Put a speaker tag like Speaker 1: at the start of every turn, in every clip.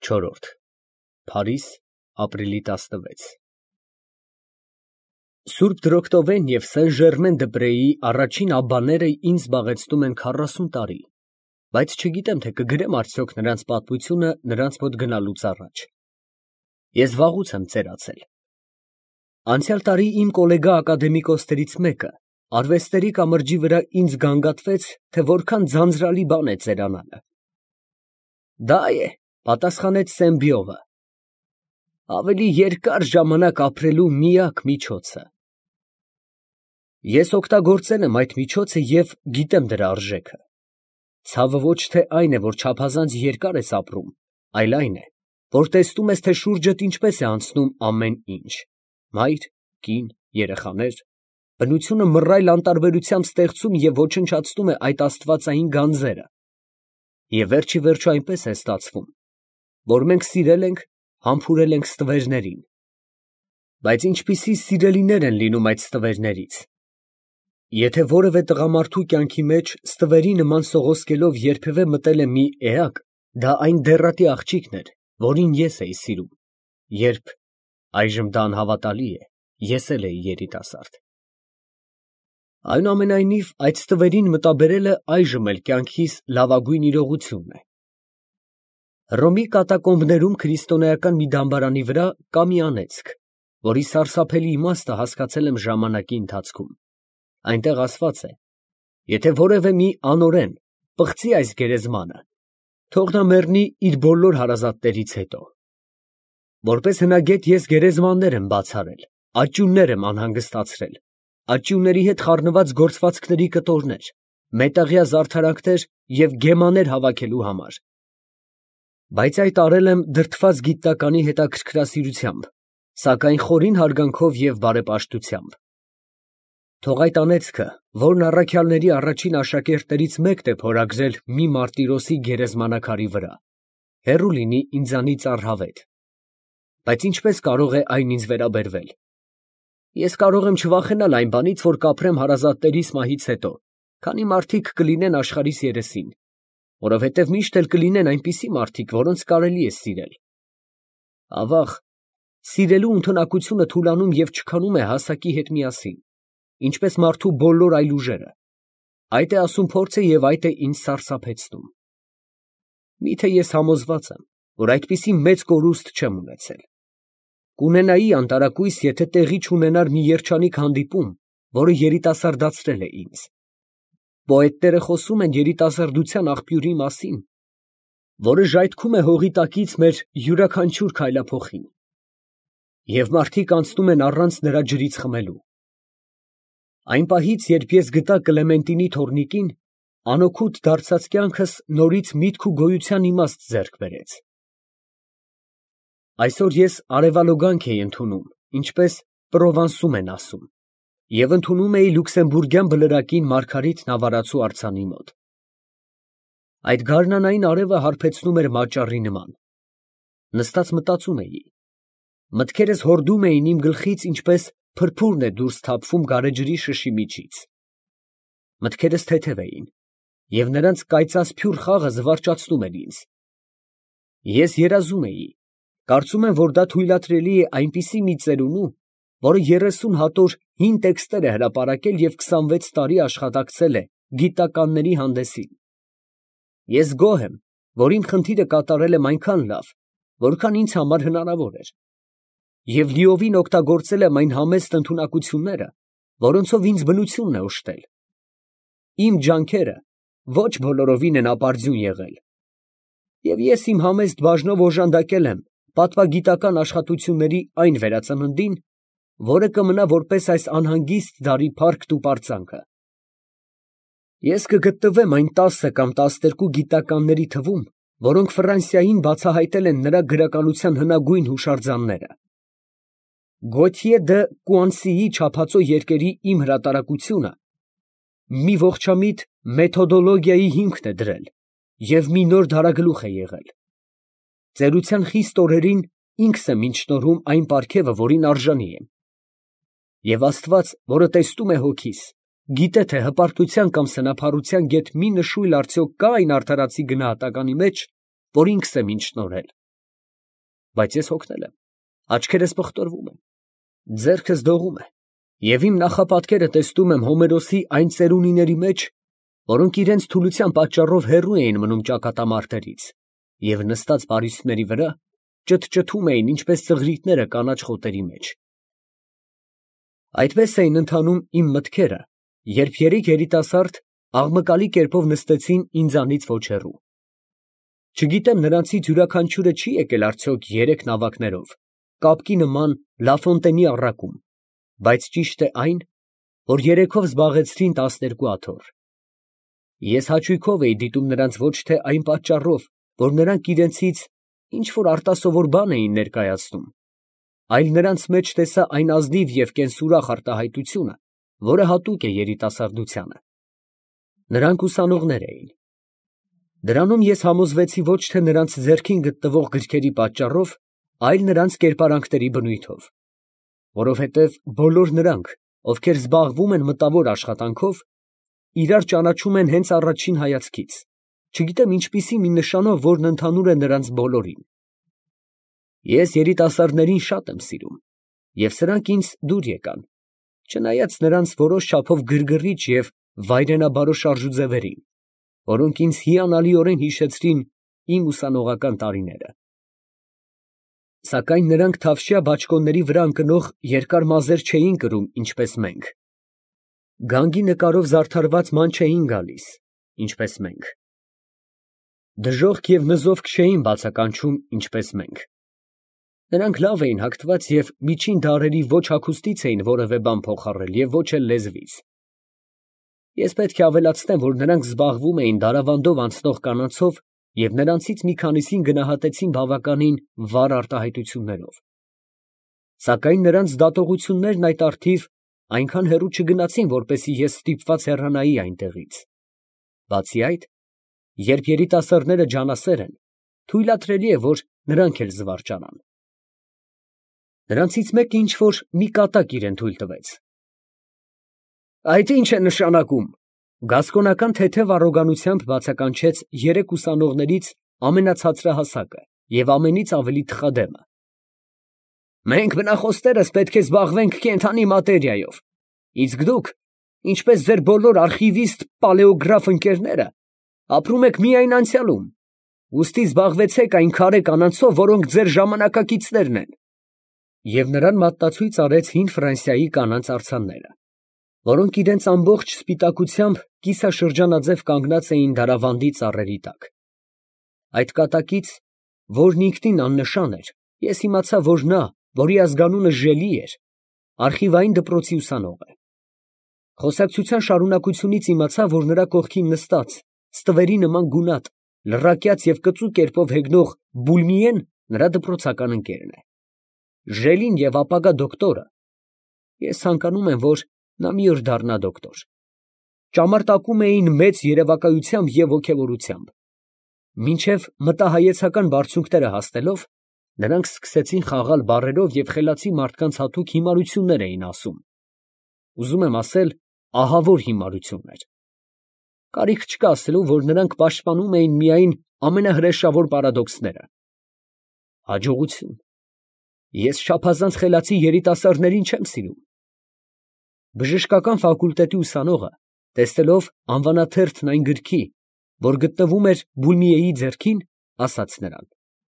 Speaker 1: 4. Փարիզ, ապրիլի 16։ Սուրբ Տրոկտովեն և Սեն Ժերմեն դը Պրեի առաջին աբբաները ինձ զբաղեցնում են 40 տարի, բայց չգիտեմ, թե կգրեմ արդյոք նրանց պատմությունը նրանց մոտ գնալուց առաջ։ Ես վաղուց եմ ծերացել։ Անցյալ տարի իմ կոլեգա ակադեմիկոսներից մեկը արվեստերի կամրջի վրա ինձ գանգատվեց, թե որքան ձանձրալի բան է ծերանալը։ Դա է, պատասխանեց Սեմբիովը, ավելի երկար ժամանակ ապրելու միակ միջոցը։ Ես օգտագործել եմ այդ միջոցը և գիտեմ դրա արժեքը։ Ցավը ոչ թե այն է, որ չափազանց երկար ես ապրում, այլ այն է, որ տեսնում ես, թե շուրջդ ինչպես է անցնում ամեն ինչ. մայր, կին, երեխաներ, բնությունը մռայլ անտարբերությամբ ստեղծում և ոչնչացնում է այդ աստվածային գանձերը։ Եվ վերջի վերջո այնպես է ստացվում, որ մենք սիրել ենք, համբուրել ենք ստվերներին։ Բայց ինչպիսի սիրելիներ են լինում այդ ստվերներից։ Եթե որևէ տղամարդու կյանքի մեջ ստվերի նման սողոսկելով երբևէ մտել է մի էակ, դա այն դեռատի աղջիկն էր, որին ես էի սիրում, երբ, այժմ դա անհավատալի է, ես էլ էի երիտասարդ։ Այնուամենայնիվ, այդ ստվերին մտաբերելը այժմ էլ կյանքիս լավագույն իրողությունն է։ Հռոմի կատակոմբներում քրիստոնեական մի դամբարանի վրա կա մի անեծք, որի սարսափելի իմաստը հասկացել եմ ժամանակի ընթացքում։ Այնտեղ ասված է. եթե որևէ մի անօրեն պղծի այս գերեզմանը, թող նա մեռնի իր բոլոր հարազատներից հետո։ Որպես հնագետ ես գերեզմաններ եմ բացառել, աճյուններ եմ անհանգստացրել, աճյունների հետ խառնված գործվածքների կտորներ, մետաղյա զարդարանքներ և գեմաներ հավաքելու համար։ Բայց այդ արել եմ դրդված գիտականի հետաքրքրասիրությամբ, սակայն խորին հարգանքով և բարեպաշտությամբ։ Թող այդ անեծքը, որն առաքյալների առաջին աշակերտներից մեկն է փորագրել մի մարտիրոսի գերեզմանակարի վրա, հեռու լինի ինձանից առհավետ։ Բայց ինչպես կարող է այն ինձ վերաբերվել։ Ես կարող եմ չվախենալ այն բանից, որ կապրեմ հարազատներիս մահից հետո, քանի մարդիկ կլինեն աշխարհիս երեսին, որովհետև միշտ էլ կլինեն այնպիսի մարդիկ, որոնց կարելի է սիրել։ Ավաղ, սիրելու ընդունակությունը թուլանում և չքանում է հասակի հետ միասին, ինչպես մարդու բոլոր այլ ուժերը։ Այդ է ասում փորձը և այդ է ինձ սարսափեցնում։ Միթե ես համոզված եմ, որ այդպիսի մեծ կորուստ չեմ ունեցել։ Կունենայի անտարակույս, եթե տեղի չունենար մի երջանիկ հանդիպում, որը երիտասարդացրել է ինձ։ Պոետները խոսում են երիտասարդության աղբյուրի մասին, որը ժայթքում է հողի տակից մեր յուրաքանչյուր քայլափոխին, և մարդիկ անցնում են առանց նրա ջրից խմելու։ Այն պահից, երբ ես գտա Կլեմենտինի թոռնիկին, անօգուտ դարձած կյանքս նորից միտք ու գոյության իմաստ ձեռք բերեց։ Այսօր ես արևալոգանք էի ընդունում, ինչպես Պրովանսում են ասում, և ընդունում էի լյուքսեմբուրգյան բլրակին Մարգարիտ Նավարացու արձանի մոտ։ Այդ գարնանային արևը հարբեցնում էր մաճառի նման։ Նստած մտածում էի։ Մտքերս հորդում էին իմ գլխից, ինչպես փրփուրն է դուրս թափվում գարեջրի շշի միջից։ Մտքերս թեթև էին, և նրանց կայծասփյուռ խաղը զվարճացնում էր ինձ։ Ես երազում էի, կարծում եմ, որ դա թույլատրելի է այնպիսի մի ծերունու, որը 30 հատոր հին տեքստեր է հրապարակել և 26 տարի աշխատակցել է գիտականների հանդեսին։ Ես գոհ եմ, որ իմ խնդիրը կատարել եմ այնքան լավ, որքան ինձ համար հնարավոր էր, և լիովին օգտագործել եմ այն համեստ ընդունակությունները, որոնցով ինձ բնությունն է օժտել։ Իմ ջանքերը ոչ բոլորովին են ապարդյուն եղել, և ես իմ համեստ բաժնով օժանդակել եմ պատվագիտական աշխատությունների այն վերածննդին, որը կմնա որպես այս անհանգիստ դարի փառքն ու պարծանքը։ Ես կգտնվեմ այն 10 կամ 12 գիտականների թվում, որոնք Ֆրանսիային բացահայտել են նրա գրականության հնագույն հուշարձանները։ Գոթյե դը Կուանսիի չափածո երկերի իմ հրատարակությունը մի ողջամիտ մեթոդոլոգիայի հիմքն է դրել և մի նոր դարագլուխ է եղել։ Ծերության խիստ օրերին ինքս եմ ինձ շնորհում այն պարգևը, որին արժանի եմ։ Եվ Աստված, որը տեսնում է հոգիս, գիտե, թե հպարտության կամ սնափառության գեթ մի նշույլ արդյոք կա այն արդարացի գնահատականի մեջ, որ ինքս եմ ինձ շնորհել։ բայց ես հոգնել եմ, աչքերս պղտորվում են, ձեռքս դողում է, և իմ նախապատկերը տեսնում եմ Հոմերոսի այն ծերունիների մեջ, որոնք իրենց թուլության պատճառով հեռու էին մնում ճակատամարտերից և նստած պարիսպների վրա ճթճթում էին, ինչպես ծղրիդները կանաչ խոտերի մեջ։ Այդպես էին ընթանում իմ մտքերը, երբ երեք երիտասարդ աղմկալի կերպով նստեցին ինձանից ոչ հեռու։ Չգիտեմ նրանցից յուրաքանչյուրը չի եկել արդյոք երեք նավակներով, կապկի նման Լաֆոնտենի առակում, բայց ճիշտ է այն, որ երեքով զբաղեցրին 12 աթոռ։ Ես հաճույքով էի դիտում նրանց ոչ թե այն պատճառով, որ նրանք իրենցից ինչ-որ արտասովոր բան էին ներկայացնում, այլ նրանց մեջ տեսա այն ազնիվ և կենսուրախ արտահայտությունը, որը հատուկ է երիտասարդությանը։ Նրանք ուսանողներ էին։ Դրանում ես համոզվեցի ոչ թե նրանց ձեռքին գտնվող գրքերի պատճառով, այլ նրանց կերպարանքների բնույթով, որովհետև բոլոր նրանք, ովքեր զբաղվում են մտավոր աշխատանքով, իրար ճանաչում են հենց առաջին հայացքից, չգիտեմ ինչպիսի մի նշանով, որն ընդհանուր է նրանց բոլորին։ Ես երիտասարդներին շատ եմ սիրում, և սրանք ինձ դուր եկան, չնայած նրանց որոշ չափով գրգռիչ և վայրենաբարո շարժուձևերին, որոնք ինձ հիանալիորեն հիշեցրին իմ ուսանողական տարիները։ Սակայն նրանք թավշյա բաճկոնների վրա ընկնող երկար մազեր չէին կրում, ինչպես մենք, գանգի նկարով զարդարված ման չէին գալիս, ինչպես մենք, դժոխք և նզովք չէին բացականչում, ինչպես մենք։ Նրանք լավ էին հագնված և միջին դարերի ոչ հագուստից էին որևէ բան փոխառել և ոչ էլ լեզվից։ Ես պետք է ավելացնեմ, որ նրանք զբաղվում էին դարավանդով անցնող կանանցով և նրանցից մի քանիսին գնահատեցին բավականին վառ արտահայտություններով։ Սակայն նրանց դատողություններն այդ առթիվ այնքան հեռու չգնացին, որպեսզի ես ստիպված հեռանայի այնտեղից։ Բացի այդ, երբ երիտասարդները ջանասեր են, թույլատրելի է, որ նրանք էլ զվարճանան։ Նրանցից մեկը ինչ-որ մի կատակ իրան թույլ տվեց։ Այդ ի՞նչ է նշանակում, գասկոնական թեթև առոգանությամբ բացականչեց երեք ուսանողներից ամենացածրահասակը և ամենից ավելի թխադեմը։ Մենք բնախոսներս պետք է զբաղվենք կենդանի մատերիայով, իսկ դուք, ինչպես ձեր բոլոր արխիվիստ պալեոգրաֆ ընկերները, ապրում եք միայն անցյալում, ուստի զբաղվեցեք այն քարե կանանցով, որոնք ձեր ժամանակակիցներն են։ Եվ նրան մատնացույց արեց հին Ֆրանսիայի կանանց արձանները, որոնք իրենց ամբողջ սպիտակությամբ կիսաշրջանաձև կանգնած էին դարավանդի ծառերի տակ։ Այդ կատակից, որն ինքնին աննշան էր, ես իմացա, որ նա, որի ազգանունը Ժելի էր, արխիվային դպրոցի ուսանող է։ Խոսակցության շարունակությունից իմացա, որ նրա կողքին նստած, ստվերի նման գունատ, լռակյաց և կծու կերպով հեգնող Բուլմիեն նրա դպրոցական ընկերն է։ Ժելին և ապագա դոկտորը (ես ցանկանում եմ, որ նա մի օր դառնա դոկտոր) ճամարտակում էին մեծ երևակայությամբ և ոգևորությամբ։ Մինչև մտահայեցական բարձունքները հասնելով, նրանք սկսեցին խաղալ բառերով և խելացի մարդկանց հատուկ հիմարություններ էին ասում, ուզում եմ ասել, ահավոր հիմարություններ։ Կարիք չկա ասելու, որ նրանք պաշտպանում էին միայն ամենահրեշավոր պարադոքսները։ Հաջողություն։ Ես չափազանց խելացի երիտասարդներին չեմ սիրում։ Բժշկական ֆակուլտետի ուսանողը, տեսնելով անվանաթերթն այն գրքի, որ գտնվում էր Բուլմիեի ձեռքին, ասաց նրան.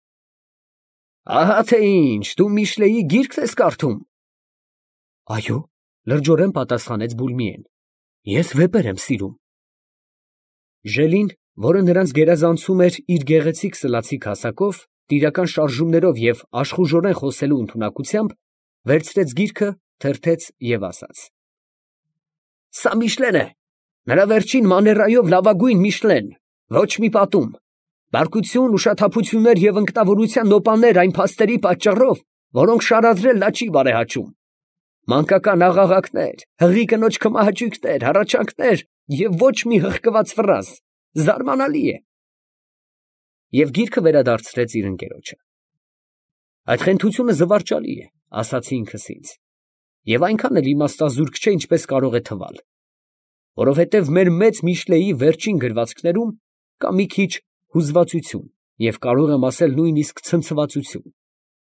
Speaker 1: Ահա թե ինչ, դու Միշլեի գիրքն ես կարդում։ Այո, լրջորեն պատասխանեց Բուլմիեն, ես վեպեր եմ սիրում։ Ժելին, որը նրանց գերազանցում էր իր գեղեցիկ սլացիկ հասակով, տիրական շարժումներով և աշխուժորեն խոսելու ընդունակությամբ, վերցրեց գիրքը, թերթեց և ասաց. Սա Միշլեն է, նրա վերջին մաներայով լավագույն Միշլեն, ոչ մի պատում, բարկություն, ուշաթափություններ և ընկտավորության նոպաներ այն փաստերի պատճառով, որոնք շարադրել նա չի բարեհաճում, մանկական աղաղակներ, հղի կնոջ քմահաճույքներ, հառաչանքներ և ոչ մի հղկված ֆրազ, զարմանալի է։ Եվ գիրքը վերադարձրեց իր ընկերոջը։ Այդ խենթությունը զվարճալի է, ասացի ինքս ինձ, և այնքան էլ իմաստազուրկ չէ, ինչպես կարող է թվալ, որովհետև մեր մեծ Միշլեի վերջին գրվածքներում կա մի քիչ հուզվածություն և կարող եմ ասել նույնիսկ ցնցվածություն։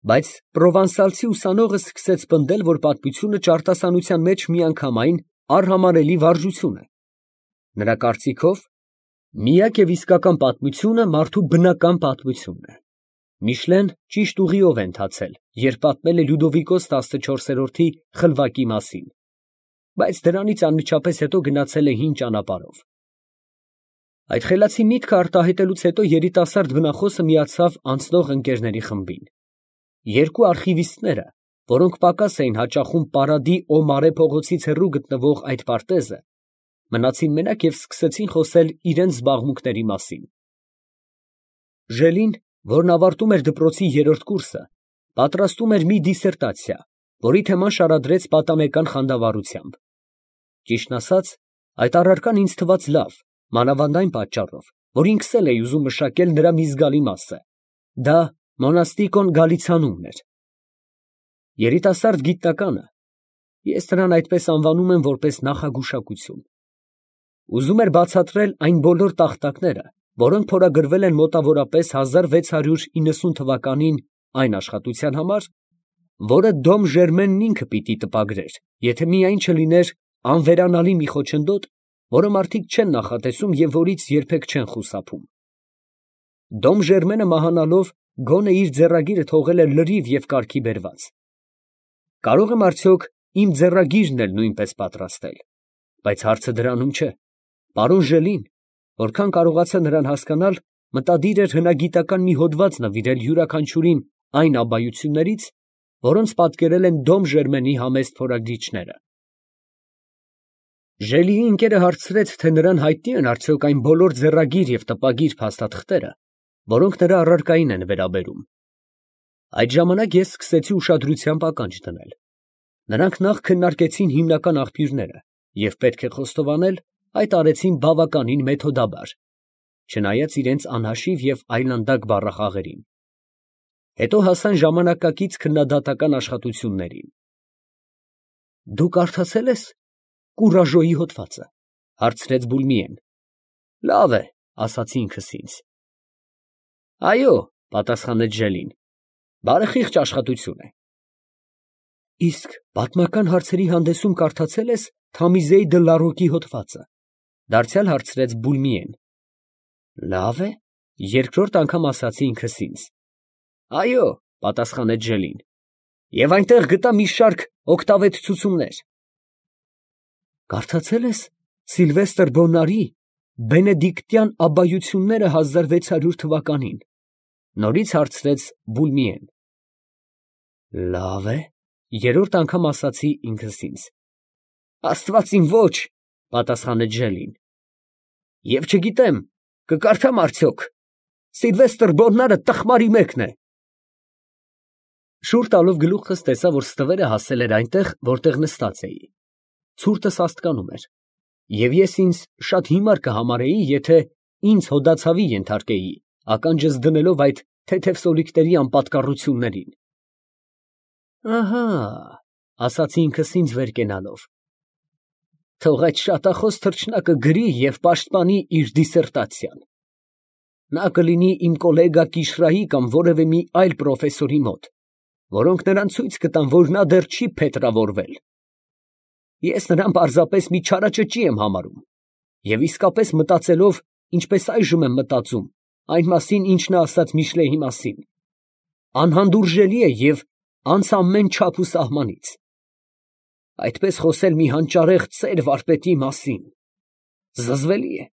Speaker 1: Բայց պրովանսալցի ուսանողը սկսեց պնդել, որ պատմությունը ճարտասանության մեջ միանգամայն արհամարհելի վարժություն է։ Նրա կարծիքով, միակ և իսկական պատմությունը մարդու բնական պատմությունն է։ Միշլեն ճիշտ ուղիով է ընթացել, երբ պատմել է Լյուդովիկոս 14-րդի խլվակի մասին, բայց դրանից անմիջապես հետո գնացել է հին ճանապարհով։ Այդ խելացի միտքը արտահայտելուց հետո երիտասարդ բնախոսը միացավ անցնող ընկերների խմբին։ Երկու արխիվիստները, որոնք պակաս էին հաճախում Պարադի Օմարե փողոցից հեռու գտնվող այդ պարտեզը, մնացին մենակ և սկսեցին խոսել իրենց զբաղմունքների մասին։ Ժելին, որն ավարտում էր դպրոցի 3-րդ կուրսը, պատրաստում էր մի դիսերտացիա, որի թեման շարադրեց պատանեկան խանդավառությամբ։ Ճիշտն ասած, այդ առարկան ինձ թվաց լավ, մանավանդ այն պատճառով, որ ինքս էլ էի ուզում մշակել նրա մի զգալի մասը։ Դա Մոնաստիկոն Գալիցիանումն էր։ Երիտասարդ գիտնականը, ես նրան այդպես անվանում եմ որպես նախագուշակություն, ուզում էր բացատրել այն բոլոր տախտակները, որոնք փորագրվել են մոտավորապես 1690 թվականին այն աշխատության համար, որը Դոմ Ժերմենն ինքը պիտի տպագրեր, եթե միայն չլիներ անվերանալի մի խոչընդոտ, որը մարդիկ չեն նախատեսում և որից երբեք չեն խուսափում։ Դոմ Ժերմենը մահանալով գոնե իր ձեռագիրը թողել էր լրիվ և կարգի բերված։ Կարող եմ արդյոք իմ ձեռագիրն էլ նույնպես պատրաստել, բայց հարցը դրանում չէ։ Պարոն Ժելին, որքան կարողացա նրան հասկանալ, մտադիր էր հնագիտական մի հոդված նվիրել յուրաքանչյուրին այն աբայություններից, որոնց պատկերել են Դոմ Ժերմենի համեստ փորագրիչները։ Ժելիի ընկերը հարցրեց, թե նրան հայտնի են արդյոք այն բոլոր ձեռագիր և տպագիր փաստաթղթերը, որոնք նրա առարկային են վերաբերում։ Այդ ժամանակ ես սկսեցի ուշադրությամբ ականջ դնել։ Նրանք նախ քննարկեցին հիմնական աղբյուրները և, պետք է խոստովանել, այդ արեցին բավականին մեթոդաբար, չնայած իրենց անհաշիվ և այլանդակ բառախաղերին։ Հետո հասան ժամանակակից քննադատական աշխատություններին։ «Դու կարդացե՞լ ես Կուրաժոյի հոդվածը», հարցրեց Բուլմիեն։ «Լավ է», ասացի ինքս ինձ։ «Այո», պատասխանեց Ժելին, «բարեխիղճ աշխատություն է»։ «Իսկ պատմական հարցերի հանդեսում կարդացե՞լ ես Թամիզեի դը Լարոկի հոդվածը», դարձյալ հարցրեց Բուլմիեն։ «Լավ է», երկրորդ անգամ ասացի ինքս ինձ։ «Այո», պատասխանեց Ժելին, «և այնտեղ գտա մի շարք օգտավետցություններ»։ «Կարդացե՞լ ես Սիլվեստր Բոնարի Բենեդիկտյան աբայությունները 1600 թվականին», նորից հարցրեց Բուլմիեն։ «Լավ է», երրորդ անգամ ասացի ինքս ինձ։ «Աստված իմ ոչ», պատասխանեց Ժելին, «և չգիտեմ, կկարդամ արդյոք, Սիլվեստր Բոննարը տխմարի մեկն է»։ Շուռ տալով գլուխս, տեսա, որ ստվերը հասել էր այնտեղ, որտեղ նստած էի։ Ցուրտս աստկանում էր, և ես ինձ շատ հիմար կհամարեի, եթե ինձ հոդացավի ենթարկեի, ականջս դնելով այդ թեթև սորիկների անպատկառություններին։ «Ահա», ասացի ինքս ինձ վեր կենալով, «թող այդ շատախոս թռչնակը գրի և պաշտպանի իր դիսերտացիան։ Նա կլինի իմ կոլեգա Կիշրայի կամ որևէ մի այլ պրոֆեսորի մոտ, որոնք նրան ցույց կտան, որ նա դեռ չի փետրավորվել։ Ես նրան պարզապես մի չարաճճի եմ համարում, և իսկապես մտածելով, ինչպես այժմ եմ մտածում, այն մասին, ինչ նա ասաց Միշլեի մասին, անհանդուրժելի է և անց ամեն չափ ու սահմանից։ Այդպես խոսել մի հանճարեղ ծեր վարպետի մասին, զզվելի է։